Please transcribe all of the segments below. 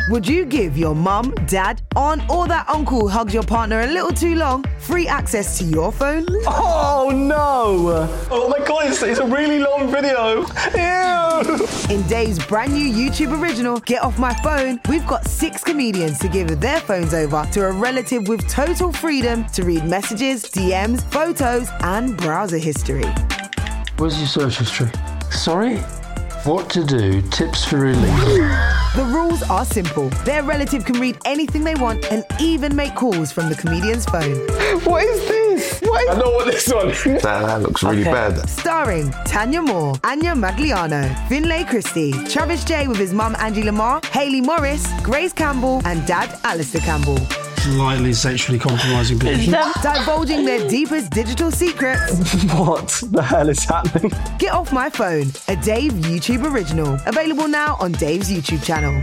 Would you give your mum, dad, aunt or that uncle who hugs your partner a little too long free access to your phone? Oh no! Oh my god, it's a really long video. Ew! In Dave's brand new YouTube original, Get Off My Phone, we've got 6 comedians to give their phones over to a relative with total freedom to read messages, DMs, photos and browser history. Where's your search history? Sorry? What to do, tips for relief. The rules are simple. Their relative can read anything they want and even make calls from the comedian's phone. What is this? I know what this one is. That looks really bad. Starring Tanya Moore, Anya Magliano, Finlay Christie, Travis J with his mum Angie Lamar, Hayley Morris, Grace Campbell and dad Alistair Campbell. Slightly sexually compromising people. Divulging their deepest digital secrets. What the hell is happening? Get Off My Phone, a Dave YouTube original. Available now on Dave's YouTube channel.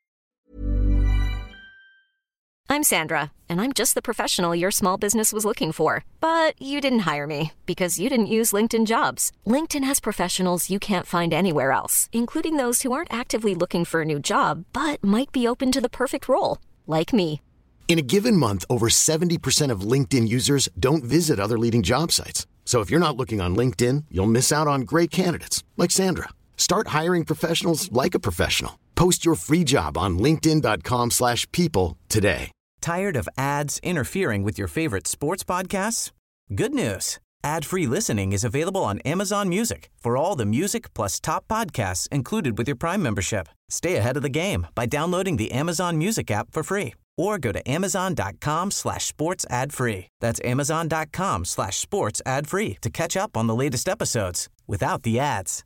I'm Sandra, and I'm just the professional your small business was looking for. But you didn't hire me because you didn't use LinkedIn Jobs. LinkedIn has professionals you can't find anywhere else, including those who aren't actively looking for a new job, but might be open to the perfect role, like me. In a given month, over 70% of LinkedIn users don't visit other leading job sites. So if you're not looking on LinkedIn, you'll miss out on great candidates like Sandra. Start hiring professionals like a professional. Post your free job on linkedin.com/people today. Tired of ads interfering with your favorite sports podcasts? Good news. Ad-free listening is available on Amazon Music for all the music plus top podcasts included with your Prime membership. Stay ahead of the game by downloading the Amazon Music app for free. Or go to amazon.com/sports ad free. That's amazon.com/sports ad free to catch up on the latest episodes without the ads.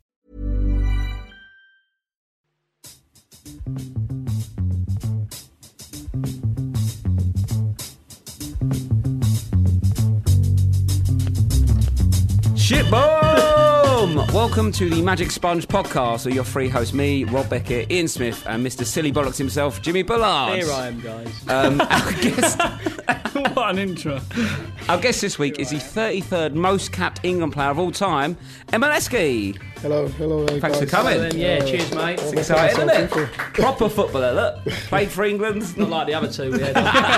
Shit boom! Welcome to the Magic Sponge podcast with your free host, me, Rob Beckett, Ian Smith, and Mr. Silly Bollocks himself, Jimmy Bullard. Here I am, guys. Our guest, what an intro. Our guest this week is the 33rd most capped England player of all time, Emma Leski. Hello, Thanks guys. for coming. Yeah, cheers, mate. It's exciting, isn't it? Proper footballer, look. Played for England. Not like the other two we had.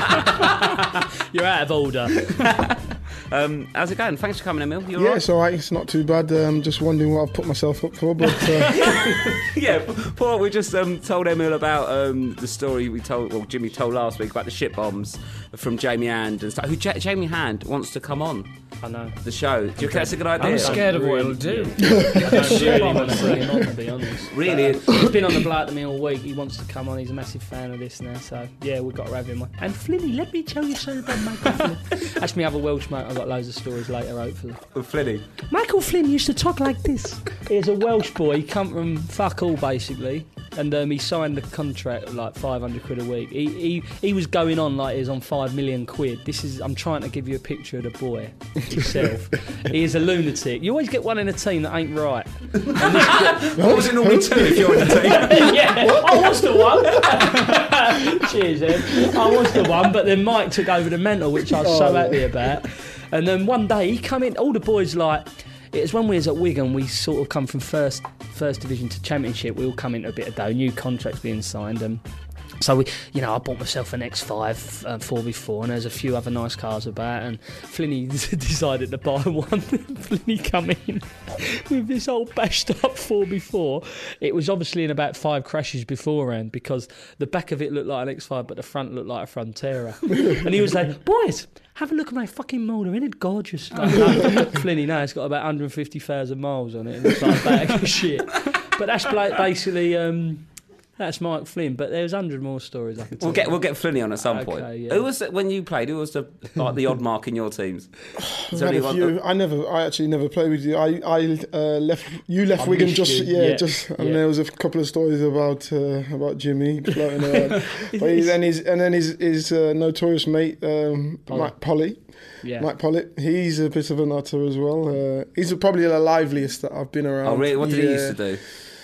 You're out of order. How's it going? Thanks for coming, Emil. Yeah, it's all right. It's not too bad. Just wondering what I've put myself up for, but... Yeah, Paul, we just told Emil about the story Jimmy told last week about the shit bombs from Jamie Hand and stuff. Jamie Hand wants to come on. I know. The show. Do you think that's a good idea? I'm scared of what it'll do. I don't really want to bring him on, to be honest. Really? He's been on the blow to me all week. He wants to come on. He's a massive fan of this now. So, yeah, we've got to have him on. And Flinny, let me tell you something about Michael Flynn. That's me other Welsh mate. I've got loads of stories later, hopefully. With Flinny? Michael Flynn used to talk like this. He's a Welsh boy. He come from fuck all, basically. And he signed the contract at like 500 quid a week. He was going on like he was on 5 million quid. I'm trying to give you a picture of the boy himself. He is a lunatic. You always get one in a team that ain't right. What was it normally two if you're in the team? Yeah, I was the one. Cheers, Ed. I was the one, but then Mike took over the mental, which I was so happy about. And then one day he come in, all the boys like... It was when we was at Wigan, we sort of come from first division to championship. We all come into a bit of dough, new contracts being signed. So I bought myself an X5 4x4, and there's a few other nice cars about. And Flinny decided to buy one. Flinny come in with this old bashed up 4x4. It was obviously in about 5 crashes beforehand because the back of it looked like an X5, but the front looked like a Frontera. And he was like, "Boys, have a look at my fucking motor, isn't it gorgeous?" Like, no, Flinny, no, it's got about 150,000 miles on it, and it's like a bag of shit. But that's basically... That's Mike Flynn, but there's 100 more stories I can tell. We'll get Flinny on at some point. Yeah. Who was it when you played? Who was the odd mark in your teams? I've had a few. I actually never played with you. I left. You left Wigan just. And there was a couple of stories about Jimmy floating around. But his notorious mate Mike Polly. Yeah. Mike Pollitt, he's a bit of a nutter as well. He's probably the liveliest that I've been around. Oh really? What did he used to do?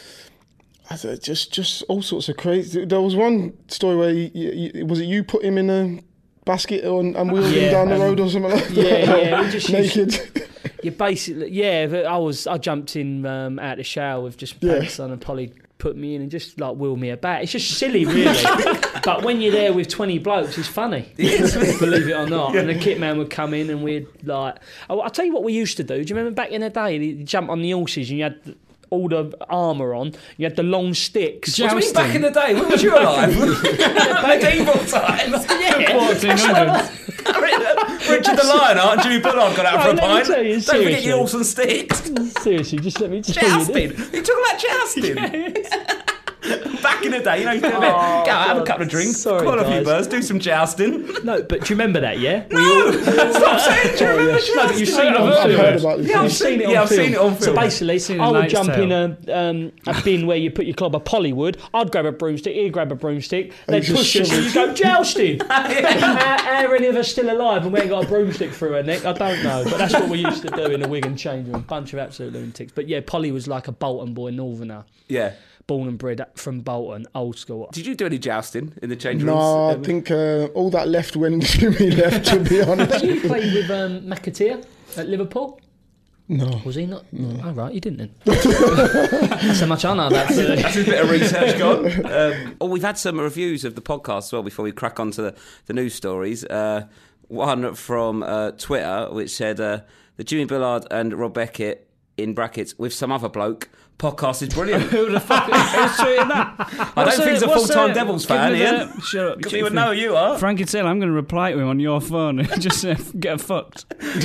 Just all sorts of crazy. There was one story where you put him in a basket and wheeled him down the road or something like that? Yeah, we just naked. You basically, I jumped in out the shower with just pants on, and Polly put me in and just like wheel me about. It's just silly, really. But when you're there with 20 blokes, it's funny. Believe it or not. And the kit man would come in and we'd like... I'll tell you what we used to do. Do you remember back in the day, you jump on the horses and you had all the armour on, you had the long sticks. What do you mean back in the day? When was you alive? Medieval times? Yeah. 1400s. Richard the Lionheart and Jimmy Bullard got out for a pint. Don't forget your horse and sticks. Seriously, just let me tell you. Jousting? You're talking about jousting? Back in the day, you know, you do a bit, go out, have a couple of drinks, call a few birds, do some jousting. No, but do you remember that, yeah? No! Stop saying, do you remember jousting? No, but you've seen it on film. I've heard about this. Yeah, I've seen it on film. So basically, I would jump in a bin where you put your club of Pollywood, I'd grab a broomstick, he'd grab a broomstick, they'd push us and you go, jousting! How any of us still alive and we ain't got a broomstick through her neck? I don't know, but that's what we used to do in the Wigan change room. Bunch of absolute lunatics. But yeah, Polly was like a Bolton boy, northerner. Yeah. Born and bred from Bolton, old school. Did you do any jousting in the change rooms? No, I think all that left when Jimmy left, to be honest. But you played with McAteer at Liverpool? No. Was he not? No. Oh, right, you didn't then. So much I know about that. That's a bit of research gone. We've had some reviews of the podcast as well before we crack on to the news stories. One from Twitter which said, the Jimmy Bullard and Rob Beckett, in brackets, with some other bloke, podcast is brilliant. Who the fuck is tweeting that? I don't think he's a full-time Devils fan, Ian. Shut up. Because he would know who you are. Frankie Taylor, I'm going to reply to him on your phone and just get fucked.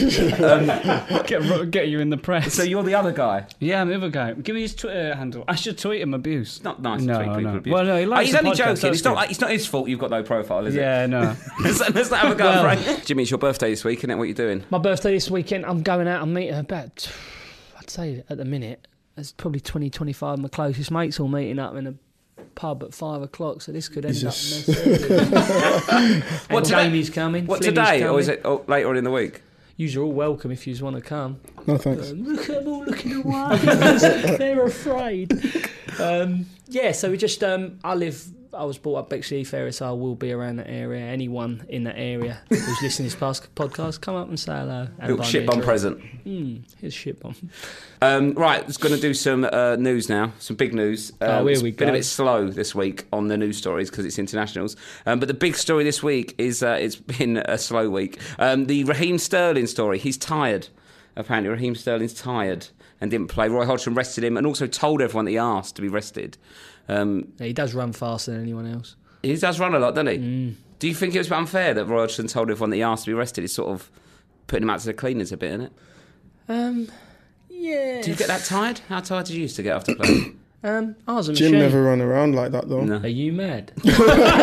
Get you in the press. So you're the other guy? Yeah, I'm the other guy. Give me his Twitter handle. I should tweet him abuse. It's not nice to tweet people abuse. Well, no, he likes he's the only podcast, joking. It's not his fault you've got no profile, is it? Yeah, no. Let's not have a go, Frank. Jimmy, it's your birthday this week, isn't it? What are you doing? My birthday this weekend, I'm going out and meeting about, I'd say at the minute, there's probably 20, 25 of my closest mates all meeting up in a pub at 5 o'clock, so this could end up messy. What Jamie's coming. What, today, coming. Or is it later on in the week? You're all welcome if you want to come. No, thanks. Look at them all looking away. They're afraid. Yeah, so we just, I was brought up Bexley Heath area, so I will be around that area. Anyone in that area who's listening to this podcast, come up and say hello. Little shit bomb present. Here's shit bomb. Right, it's going to do some news now, some big news. Here we go. It's been a bit slow this week on the news stories because it's internationals. But the big story this week is it's been a slow week. The Raheem Sterling story. He's tired. Apparently, Raheem Sterling's tired and didn't play. Roy Hodgson rested him and also told everyone that he asked to be rested. He does run faster than anyone else. He does run a lot, doesn't he? Do you think it was unfair that Roy Hodgson told everyone that he asked to be rested? It's sort of putting him out to the cleaners a bit, isn't it? Yeah. Do you get that tired? How tired did you used to get after playing? I was a Jim machine. never run around like that, though. No. Are you mad? That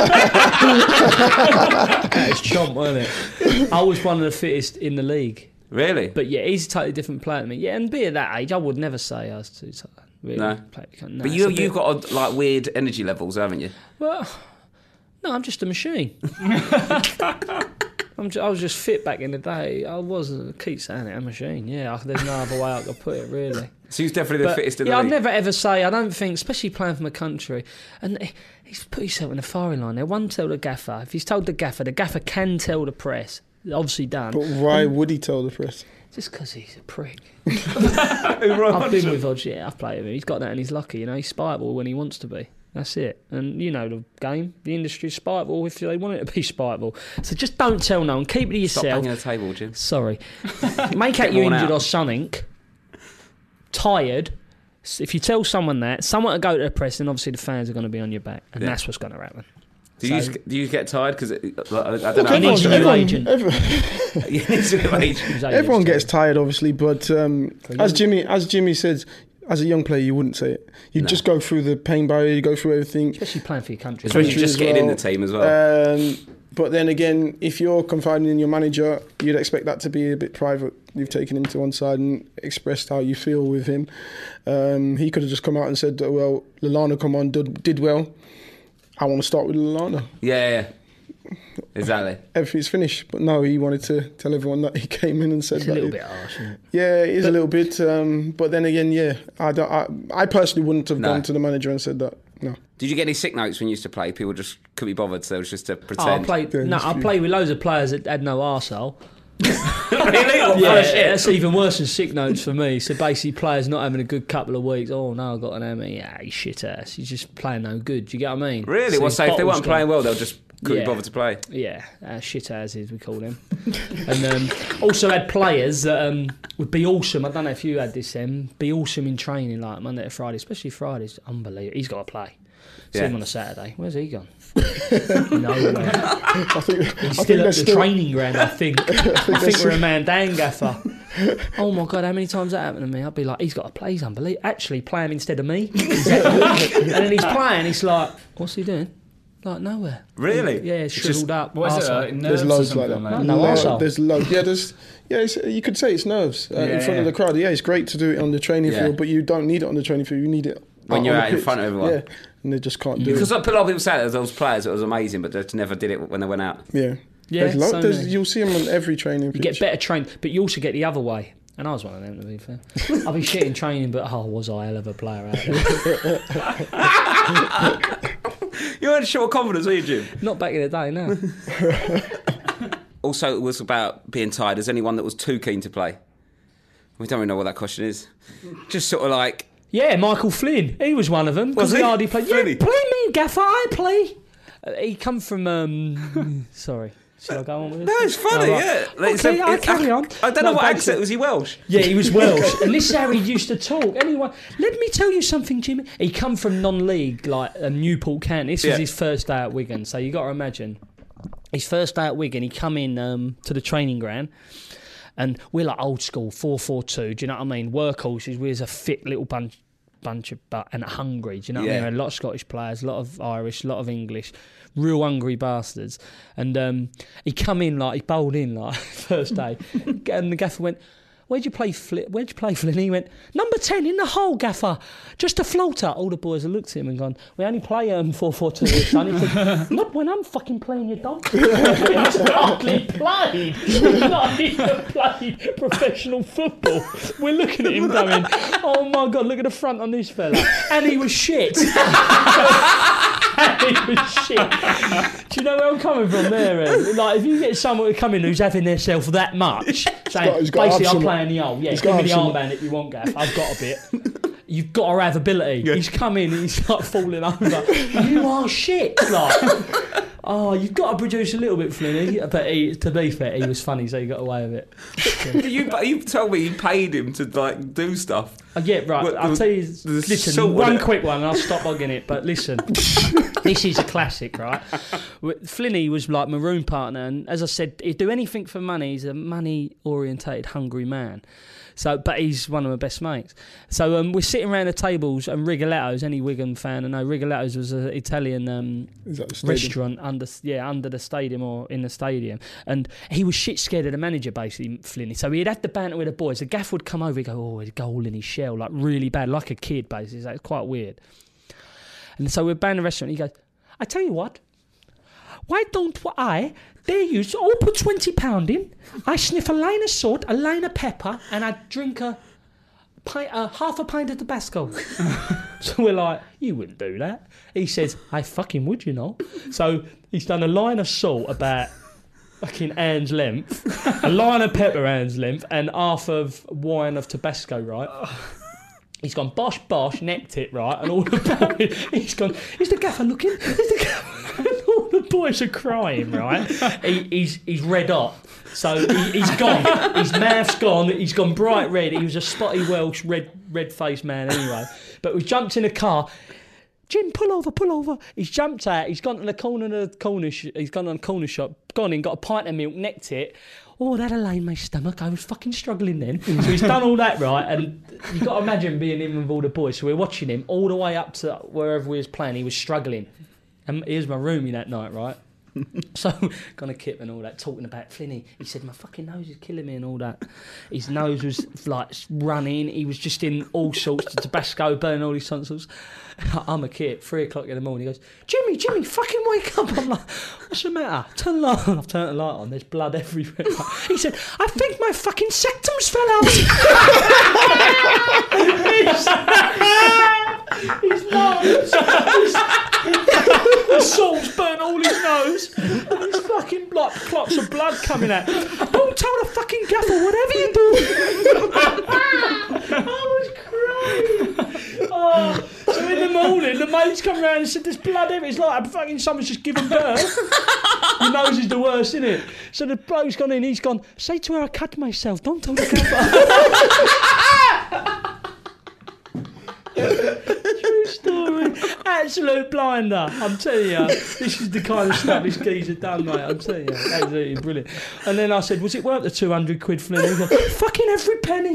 was chomp, wasn't it? I was one of the fittest in the league. Really? But yeah, he's a totally different player than me. Yeah, and being at that age, I would never say I was too tired. Really. No. No, but you've got like weird energy levels, haven't you? Well, no, I'm just a machine. I was just fit back in the day. I wasn't. I keep saying it, a machine. Yeah, there's no other way I could put it, really. So he's definitely the fittest in the league. I'd never ever say, I don't think, especially playing for my country, and he's put himself in the firing line there. One, tell the gaffer. If he's told the gaffer can tell the press. Obviously done. But why would he tell the press? Just because he's a prick. I've been with Hodge, yeah, I've played with him. He's got that and he's lucky, you know. He's spiteful when he wants to be. That's it. And you know the game, the industry's spiteful if they want it to be spiteful. So just don't tell no one. Keep it to yourself. Stop banging the table, Jim. Sorry. Make out you injured or something. Tired. If you tell someone that, someone will go to the press, then obviously the fans are going to be on your back. And that's what's going to happen. Do you get tired? Because I don't know. He needs a new agent. Everyone gets tired, obviously, but as Jimmy said, as a young player, you wouldn't say it. You'd just go through the pain barrier, you go through everything. Especially playing for your country. Especially just getting in the team as well. But then again, if you're confiding in your manager, you'd expect that to be a bit private. You've taken him to one side and expressed how you feel with him. He could have just come out and said, well, Lallana come on, did well. I want to start with Lallana. Yeah. Exactly. Everything's finished. But no, he wanted to tell everyone that he came in and said that. It's a little bit harsh, isn't it? Yeah, it is a little bit. But then again, yeah, I personally wouldn't have gone to the manager and said that. No. Did you get any sick notes when you used to play? People just couldn't be bothered, so it was just to pretend. I played with loads of players that had no arsehole. Really? What, Yeah, shit? that's even worse than sick notes for me. So basically, players not having a good couple of weeks. Oh no, I got an ME. Yeah, he's shit ass. He's just playing no good. Do you get what I mean? Really? So Well, his so if they weren't bottle's playing gone. well, they'll just couldn't Yeah. bother to play. Yeah, shit asses we call them. And also had players that would be awesome. I don't know if you had this, be awesome in training like Monday to Friday, especially Fridays. Unbelievable. He's got to play. See him on a Saturday. Where's he gone? Nowhere. He's still at the training ground, I think. I think we're a man down, gaffer. Oh my God, how many times that happened to me? I'd be like, he's got to play, he's unbelievable. Actually, play him instead of me. And then he's playing, he's like, what's he doing? Like, nowhere. Really? Yeah, shriveled up. What is it? There's loads like that. Like? No, arsehole. There's loads. Yeah, you could say it's nerves in front of the crowd. Yeah, it's great to do it on the training field, but you don't need it on the training field. You need it when you're on the out in pitch. front of everyone. Yeah, and they just can't do Because it. a lot of people say that those players, it was amazing, but they just never did it when they went out. Yeah. Yeah, You'll see them on every training You pitch. get better trained, but you also get the other way. And I was one of them, to be fair. I'll be shit in training, but was I a hell of a player out there? You had short confidence, were you, Jim? Not back in the day, no. Also, it was about being tired. Is anyone that was too keen to play? We don't really know what that question is. Just sort of like... Yeah, Michael Flynn. He was one of them. Was he? He hardly played. Really? Yeah, play me, Gaffer, I play. He come from... sorry. Should I go on with this? No, it's funny, right. yeah. Okay, I'll carry on. I don't know what back accent. to- Was he Welsh? Yeah, he was Welsh. And this is how he used to talk. Anyway, let me tell you something, Jimmy. He come from non-league, like Newport County. This was his first day at Wigan. So you got to imagine. His first day at Wigan, he come in to the training ground. And we're like old school, 4-4-2. Do you know what I mean? Workhorses. We're a fit little bunch of and hungry. Do you know what I mean? A lot of Scottish players, a lot of Irish, a lot of English. Real hungry bastards. And he come in like, he bowled in like first day. And the gaffer went, Where'd you play, Flynn? And he went, number 10 in the hole, gaffer. Just a floater. All the boys have looked at him and gone, we only play 4-4-2, son. He said, not when I'm fucking playing, you dog. He's hardly played. He's not even played professional football. We're looking at him going, oh my God, look at the front on this fella. And he was shit. And he was shit. Do you know where I'm coming from there, Ed? Like, if you get someone to come in who's having themselves that much, saying, basically, I'm playing the hole. Yeah, give me the armband if you want, Gaff. I've got a bit. You've got to have ability. Yeah. He's come in and he's like falling over. You are shit. Like, you've got to produce a little bit, Flinny. But to be fair, he was funny, so he got away with it. You told me you paid him to like do stuff. Yeah, right. I'll tell you. Listen, one quick one, and I'll stop bugging it. But listen, this is a classic, right? Flinny was like maroon partner, and as I said, he'd do anything for money. He's a money-orientated, hungry man. So, but he's one of my best mates. So we're sitting around the tables, and Rigoletto's, any Wigan fan, I know Rigoletto's was an Italian restaurant under the stadium or in the stadium, and he was shit scared of the manager, basically, Flinny. So he'd have the banter with the boys. The gaff would come over, he'd go, oh, he'd go all in his shell, like really bad, like a kid, basically. So it's quite weird. And so we're banned the restaurant. He goes, I tell you what, why don't I dare you to all put £20 in? I sniff a line of salt, a line of pepper, and I drink half a pint of Tabasco. So we're like, you wouldn't do that. He says, I fucking would, you know. So he's done a line of salt about fucking hand's length, a line of pepper hand's length, and half of wine of Tabasco, right? He's gone bosh, necked it, right? And all the boys, he's gone, is the gaffer looking? Is the gaffer? And all the boys are crying, right? He's red hot. So he's gone. His mouth's gone. He's gone bright red. He was a spotty Welsh red-faced man anyway. But we jumped in a car. Jim, pull over. He's jumped out. He's gone to the corner he's gone on a corner shop, gone in, got a pint of milk, necked it. Oh, that aligned my stomach. I was fucking struggling then. So he's done all that, right? And you've got to imagine being him with all the boys. So we're watching him all the way up to wherever we was playing. He was struggling. And here's my roomie that night, right? So, gone to Kip and all that, talking about Flinny. He said, my fucking nose is killing me and all that. His nose was like running. He was just in all sorts of Tabasco, burning all his tonsils. I'm a kid, 3 o'clock in the morning. He goes, Jimmy, fucking wake up. I'm like, what's the matter? Turn the light on. I've turned the light on. There's blood everywhere. He said, I think my fucking septums fell out. His nose. The salt's burnt all his nose. And his fucking fucking like clots of blood coming out. Don't tell the fucking gaffer whatever you do. I was crying. Oh, so in the morning, the mates come round and said, "There's blood everywhere." It's like fucking someone's just given birth. Your nose is the worst, isn't it? So the bloke's gone in. He's gone. Say to her, I cut myself. Don't tell the gaffer. True story. Absolute blinder. I'm telling you, this is the kind of stuff this geezer done, mate. I'm telling you, absolutely brilliant. And then I said, "Was it worth the 200 quid, Flynn?" He goes, "Fucking every penny."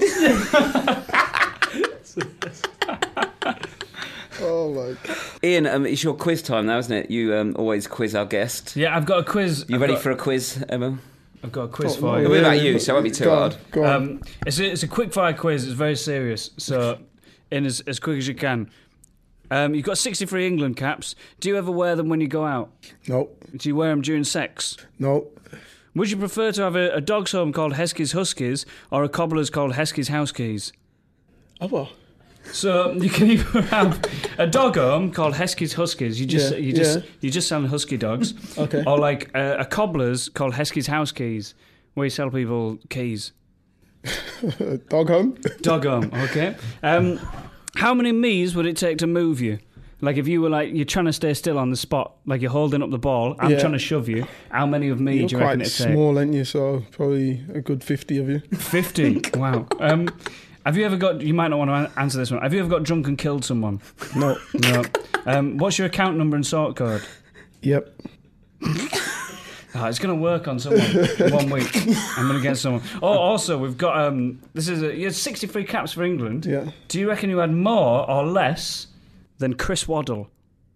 Oh my God. Ian, it's your quiz time now, isn't it? You always quiz our guest. Yeah, I've got a quiz. You ready for a quiz, Emma? I've got a quiz for you. What about you? So it won't be too hard. Go on. It's a quick fire quiz. It's very serious. So, in as quick as you can. You've got 63 England caps. Do you ever wear them when you go out? No. Do you wear them during sex? No. Would you prefer to have a dog's home called Heskey's Huskies or a cobbler's called Heskey's House Keys? Oh, what? So you can either have a dog home called Heskey's Huskies. You just sell husky dogs. Okay. Or like a cobbler's called Heskey's House Keys, where you sell people keys. Dog home. Dog home. Okay. How many me's would it take to move you? Like if you were like you're trying to stay still on the spot, like you're holding up the ball, I'm trying to shove you. How many of me do you reckon it'd take? You're quite small, aren't you? So probably a good 50 of you. 50. Wow. Have you ever got... You might not want to answer this one. Have you ever got drunk and killed someone? No. No. What's your account number and sort code? Yep. It's going to work on someone in 1 week. I'm going to get someone. Oh, also, we've got... you had 63 caps for England. Yeah. Do you reckon you had more or less than Chris Waddle?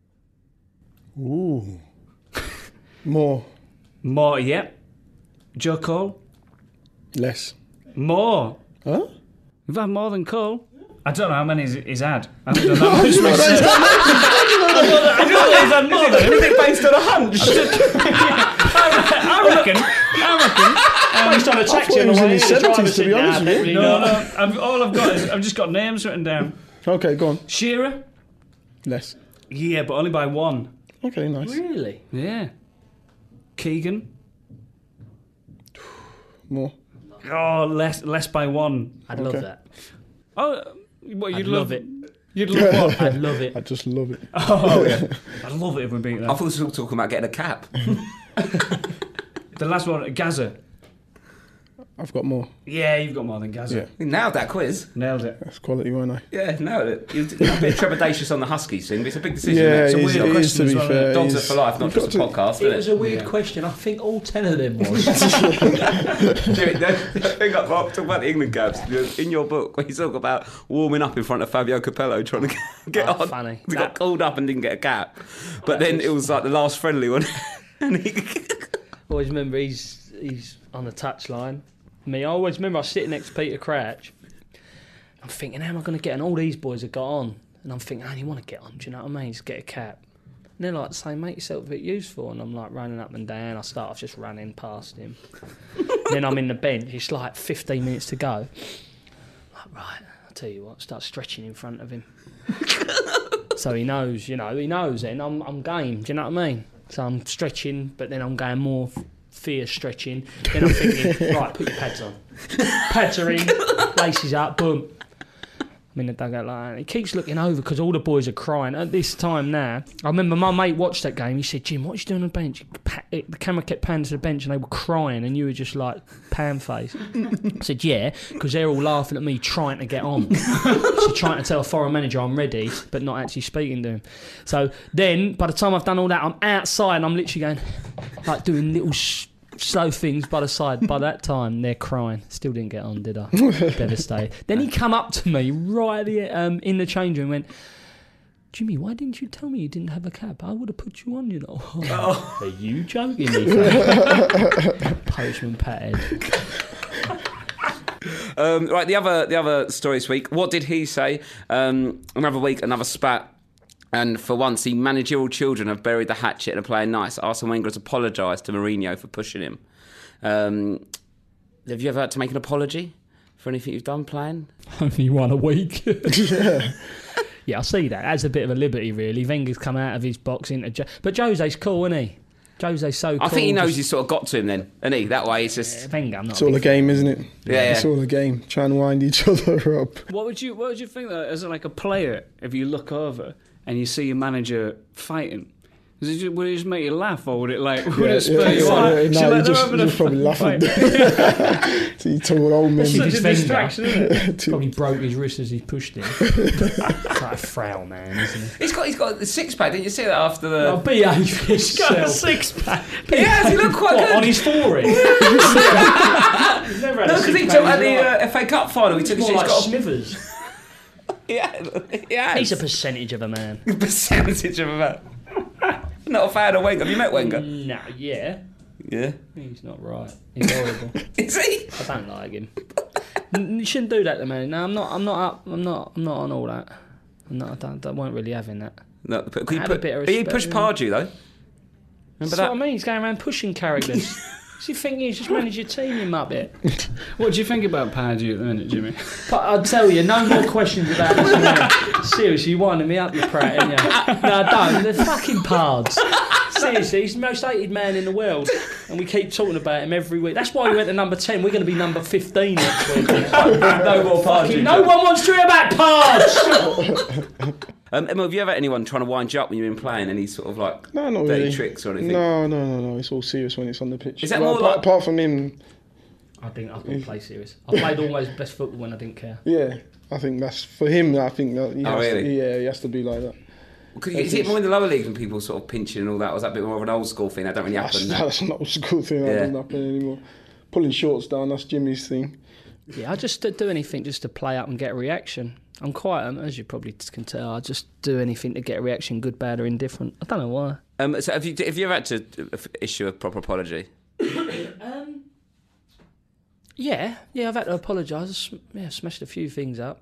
Ooh. More. More, yep. Joe Cole? Less. More. Huh? You've had more than Cole? I don't know how many he's had. I haven't done that much research. I don't know he's had more than him. Is it based on a hunch? I reckon. Based on a taxi on the way in the driver's seat. To be honest with you. No. All I've got is I've just got names written down. Okay, go on. Shearer? Less. Yeah, but only by one. Okay, nice. Really? Yeah. Keegan? More. Oh, less by one. I'd love that. Oh, what you'd love it. You'd love what? I'd love it. I just love it. Oh, yeah. I'd love it if we beat that. I thought we were talking about getting a cap. The last one, Gaza. I've got more. Yeah, you've got more than Gaza. Yeah. You nailed that quiz. Nailed it. That's quality, weren't I? Yeah, nailed it. You're a bit trepidatious on the Huskies thing, but it's a big decision. Yeah, it's a it weird is, to be fair. Dogs are for life, not just a podcast. It was a weird question. I think all 10 of them was. The thing I talk about the England caps in your book, where you talk about warming up in front of Fabio Capello trying to get on. Funny. He got called up and didn't get a cap, but then it was like the last friendly one, and he. Always remember he's on the touchline. I always remember I was sitting next to Peter Crouch. I'm thinking, how am I going to get on? All these boys have got on. And I'm thinking, I only want to get on, do you know what I mean? Just get a cap. And they're like saying, make yourself a bit useful. And I'm like running up and down. I start off just running past him. Then I'm in the bench. It's like 15 minutes to go. I'm like, right, I'll tell you what, start stretching in front of him. So he knows, he knows then I'm game, do you know what I mean? So I'm stretching, but then I'm going more fear stretching. Then I'm thinking, right, put your pads on. Pads are in, laces up, boom. I'm in the dugout like that. He keeps looking over because all the boys are crying. At this time now, I remember my mate watched that game. He said, Jim, what are you doing on the bench? The camera kept panning to the bench and they were crying and you were just like pan-faced. I said, yeah, because they're all laughing at me trying to get on. So trying to tell a foreign manager I'm ready, but not actually speaking to him. So then, by the time I've done all that, I'm outside and I'm literally going, like doing little slow things by the side. By that time, they're crying. Still didn't get on, did I? Devastated. Then he come up to me right in the change room and went, Jimmy, why didn't you tell me you didn't have a cap? I would have put you on, Oh. Are you joking me? Postman patted. Right, the other story this week. What did he say? Another week, another spat. And for once, the managerial children have buried the hatchet and are playing nice. Arsene Wenger has apologised to Mourinho for pushing him. Have you ever had to make an apology for anything you've done playing? Only one a week. Yeah, I see that. That's a bit of a liberty, really. Wenger's come out of his box into but Jose's cool, isn't he? Jose's so cool. I think he knows he's sort of got to him then, and that way it's just... Wenger, it's all a game, isn't it? Yeah. It's all a game. Try and wind each other up. What would you think, though, as like a player, if you look over and you see your manager fighting? Would it just make you laugh, or would it spur you on? No, you just probably laughing. So you tall old men. It's such a distraction, isn't it? Probably broke his wrist as he pushed him. It's like a frail man, isn't he? He's got the six-pack. Didn't you see that after the... behave yourself. He's got a six-pack. He has. He looked quite good. On his forehead. He's never had a because he six-pack took in at his life. the FA Cup final. He took More he's like got Smithers. Yeah. He's a percentage of a man. Percentage of a man. Not a fan of Wenger. Have you met Wenger? No, yeah. Yeah. He's not right. He's horrible. Is he? I don't like him. You shouldn't do that to me. No, I'm not on all that. I won't really having that. No, He pushed Pardew though. That's what I mean. He's going around pushing characters. What's he think you just manage your team, you muppet? What do you think about Pardew at the minute, Jimmy? But I'll tell you, no more questions about this man. Seriously, you winding me up, you prat, ain't you? No, don't. They're fucking pards. Seriously, he's the most hated man in the world, and we keep talking about him every week. That's why we went to number 10. We're going to be number 15 next week. No more Pardew. No one wants to hear about pards. Emma, have you ever had anyone trying to wind you up when you've been playing? Any sort of like no, not dirty really. tricks or anything? No. It's all serious when it's on the pitch. Is that more like... apart from him? I couldn't play serious. I played almost best football when I didn't care. Yeah, I think that's for him. I think that really? He has to be like that. Is it more in the lower leagues when people sort of pinching and all that? Or is that a bit more of an old school thing? That don't really happen. That's an old school thing. That doesn't happen anymore. Pulling shorts down, that's Jimmy's thing. Yeah, I just do anything just to play up and get a reaction. I'm quite, as you probably can tell, I just do anything to get a reaction, good, bad or indifferent. I don't know why. So have you ever had to issue a proper apology? Yeah, I've had to apologise. Yeah, smashed a few things up.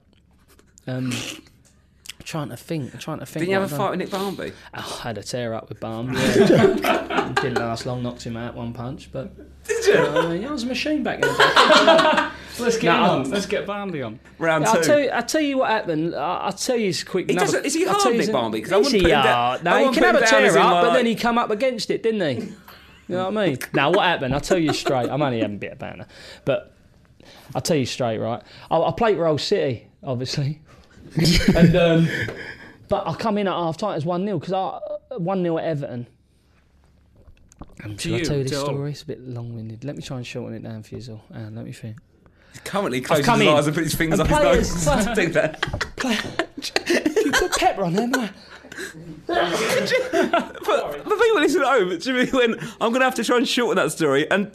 Trying to think. Didn't you have a fight with Nick Barmby? Oh, I had a tear up with Barmby. Yeah. Didn't last long, knocked him out one punch, but... Did you? I was a machine back in the day. Let's get on. Let's get Barmby on. Round two. I'll tell you what happened. I'll tell you quick. Is he hard, Nick Barmby? Is he hard? No, he can have a tear up, but then he come up against it, didn't he? You know what I mean? Now, what happened? I'll tell you straight. I'm only having a bit of banter. But I'll tell you straight, right? I played Roll City, obviously. And but I come in at half time. It's 1-0 because 1-0 at Everton. Should I tell you this story? It's a bit long-winded. Let me try and shorten it down for you all. Let me think. He's currently closing his eyes and put his fingers up his nose. Do that. You put pepper on there, no? But the people listening at home, Jimmy went, I'm going to have to try and shorten that story. And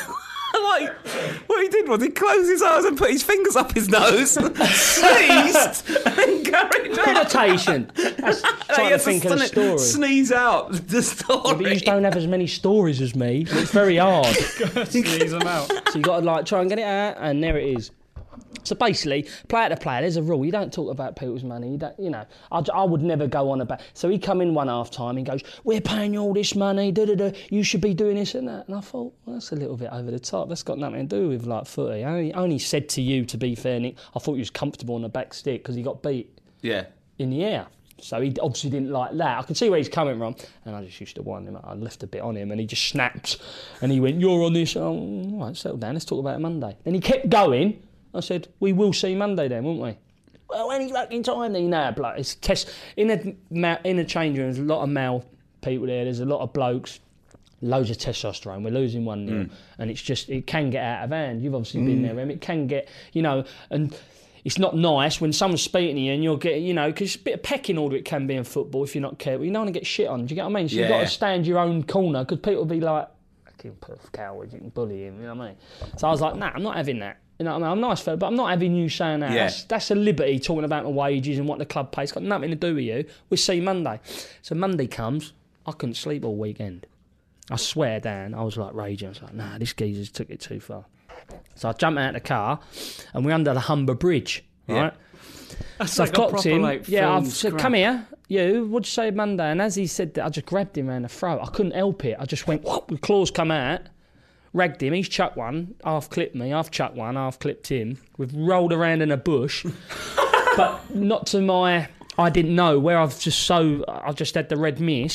like, what he did was he closed his eyes and put his fingers up his nose, sneezed, and carried on. Meditation. That's trying to think of a story. Sneeze out the story. Yeah, but you just don't have as many stories as me. So it's very hard. Sneeze them out. So you got to like try and get it out, and there it is. So basically, player to player, there's a rule. You don't talk about people's money. You don't, I would never go on about... So he come in one half time and goes, we're paying you all this money, you should be doing this and that. And I thought, well, that's a little bit over the top. That's got nothing to do with like footy. I only said to you, to be fair, Nick, I thought you was comfortable on the back stick because he got beat in the air. So he obviously didn't like that. I can see where he's coming from. And I just used to wind him up. I left a bit on him and he just snapped. And he went, you're on this. Oh, all right, settle down. Let's talk about it Monday. Then he kept going. I said, we will see Monday then, won't we? Well, any fucking time then, bloke. It's test in a change room. There's a lot of male people there. There's a lot of blokes, loads of testosterone. We're losing 1-0, and it's just it can get out of hand. You've obviously been there, Em. It can get, and it's not nice when someone's speaking to you and you're getting, because a bit of pecking order it can be in football if you're not careful. You don't want to get shit on. Do you get what I mean? So you've got to stand your own corner because people will be like, "Fucking coward, you can bully him." You know what I mean? So I was like, "Nah, I'm not having that." You know what I mean? I'm nice fella, but I'm not having you saying that. Yeah. That's a liberty, talking about my wages and what the club pays. It's got nothing to do with you. We'll see Monday. So Monday comes, I couldn't sleep all weekend. I swear, Dan, I was like raging. I was like, nah, this geezer's took it too far. So I jumped out of the car and we're under the Humber Bridge, right? That's so like I've clocked proper, him. like, I've said, come here. What'd you say Monday? And as he said that, I just grabbed him around the throat. I couldn't help it. I just went, whoop, the claws come out. Ragged him, he's chucked one, half clipped me, I've chucked one, half clipped him. We've rolled around in a bush. But not to my... I didn't know where I just had the red mist.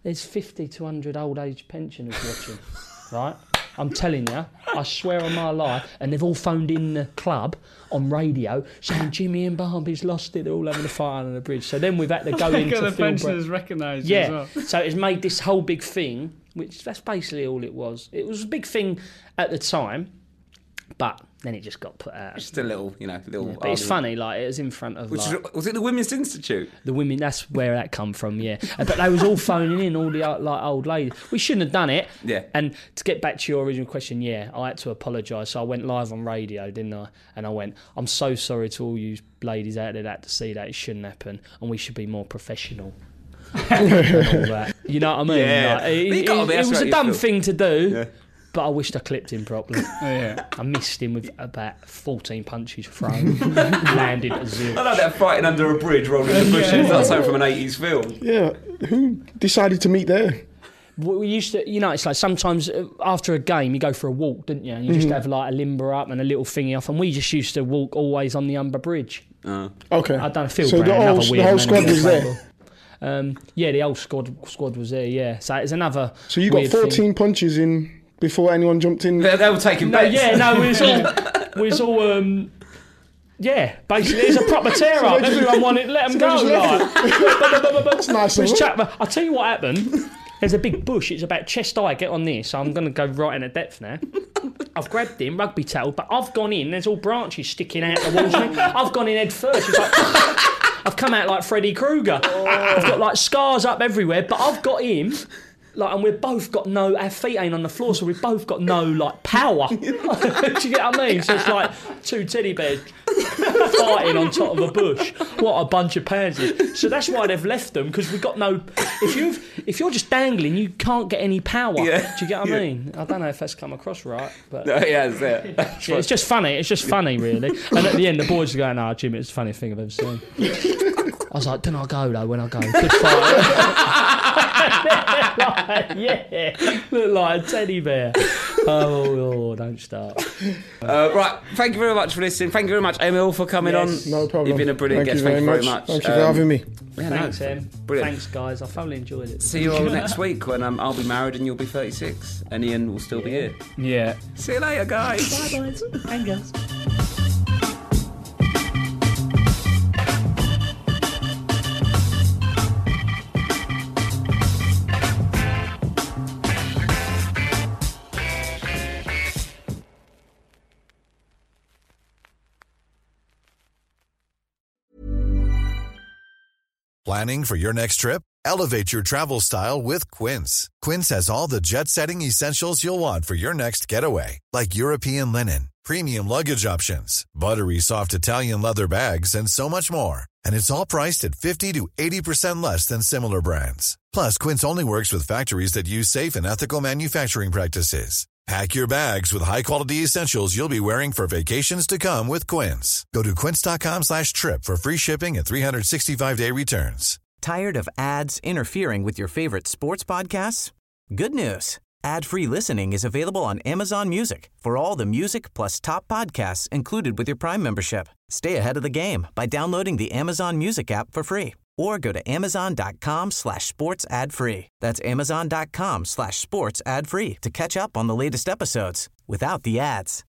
there's 50 to 100 old age pensioners watching, right? I'm telling you, I swear on my life, and they've all phoned in the club on radio saying Jimmy and Barbie's lost it, they're all having a fight under the bridge. So then we've had to go into the pensioners recognised yeah. as well. So it's made this whole big thing, which that's basically all it was. It was a big thing at the time, but then it just got put out. Just a little, But it's funny, like, it was in front of, was it the Women's Institute? The women, that's where that come from, yeah. But they was all phoning in, all the, like, old ladies. We shouldn't have done it. Yeah. And to get back to your original question, yeah, I had to apologise. So I went live on radio, didn't I? And I went, I'm so sorry to all you ladies out there that had to see that. It shouldn't happen. And we should be more professional. And all that. You know what I mean? Yeah. Like, it was a dumb thing to do. Yeah. But I wished I clipped him properly. Yeah. I missed him with about 14 punches thrown. Landed at 0. I like that fighting under a bridge, rolling in the bushes. That's something from an 80s film. Yeah. Who decided to meet there? We used to, it's like sometimes after a game you go for a walk, didn't you? And you just have like a limber up and a little thingy off. And we just used to walk always on the Humber Bridge. Okay. I done a field so brand, the whole squad was there? Yeah, the whole squad was there, yeah. So it's another. So you got 14 punches in before anyone jumped in? They were taking bets. We was all yeah, basically, it's a proper tear up. Everyone wanted to let them go. That's nice. I'll tell you what happened. There's a big bush. It's about chest high. Get on this. So I'm going to go right into depth now. I've grabbed him, rugby tail, but I've gone in. There's all branches sticking out the walls. I've gone in head first. It's like, I've come out like Freddy Krueger. I've got like scars up everywhere, but I've got him. Like, and we've both got our feet ain't on the floor, so we've both got no, like, power. Do you get what I mean? So it's like two teddy bears fighting on top of a bush. What a bunch of pansies. So that's why they've left them, because we've got no... If you're just dangling, you can't get any power. Yeah. Do you get what I mean? I don't know if that's come across right, but... No, yeah, that's it. It's just funny. It's just funny, really. And at the end, the boys are going, "Oh, Jimmy, it's the funniest thing I've ever seen." I was like, "Don't I go, though, when I go? Good fight." Like, yeah, look like a teddy bear. Oh, don't start. Right, thank you very much for listening. Thank you very much, Emil, for coming on. No problem. You've been a brilliant guest. Thank you very much. Thank you for having me. Yeah, Thanks, Em. Brilliant. Thanks, guys. I thoroughly enjoyed it. See you all next week when I'll be married and you'll be 36 and Ian will still be here. Yeah. See you later, guys. Bye, boys. And girls. Planning for your next trip? Elevate your travel style with Quince. Quince has all the jet-setting essentials you'll want for your next getaway, like European linen, premium luggage options, buttery soft Italian leather bags, and so much more. And it's all priced at 50 to 80% less than similar brands. Plus, Quince only works with factories that use safe and ethical manufacturing practices. Pack your bags with high-quality essentials you'll be wearing for vacations to come with Quince. Go to quince.com/trip for free shipping and 365-day returns. Tired of ads interfering with your favorite sports podcasts? Good news. Ad-free listening is available on Amazon Music for all the music plus top podcasts included with your Prime membership. Stay ahead of the game by downloading the Amazon Music app for free or go to amazon.com/sports ad free. That's amazon.com/sports ad free to catch up on the latest episodes without the ads.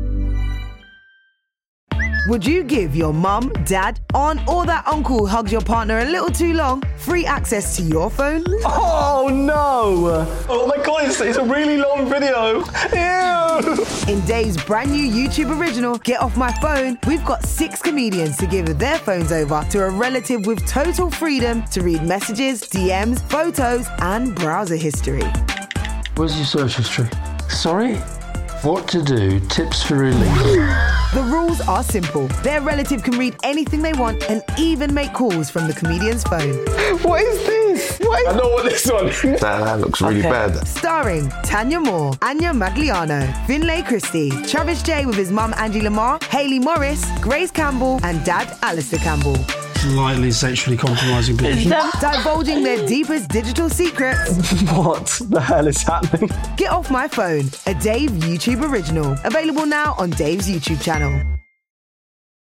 Would you give your mum, dad, aunt, or that uncle who hugs your partner a little too long free access to your phone? Oh no! Oh my god, it's a really long video. Ew! In Dave's brand new YouTube original, Get Off My Phone, we've got 6 comedians to give their phones over to a relative with total freedom to read messages, DMs, photos, and browser history. Where's your search history? Sorry? What to do, tips for relief. The rules are simple. Their relative can read anything they want and even make calls from the comedian's phone. What is this? I know what this one is. That looks really bad. Starring Tanya Moore, Anya Magliano, Finlay Christie, Travis J with his mum Angie Lamar, Hayley Morris, Grace Campbell, and dad Alistair Campbell. Slightly sexually compromising people. Divulging their deepest digital secrets. What the hell is happening? Get Off My Phone, a Dave YouTube original. Available now on Dave's YouTube channel.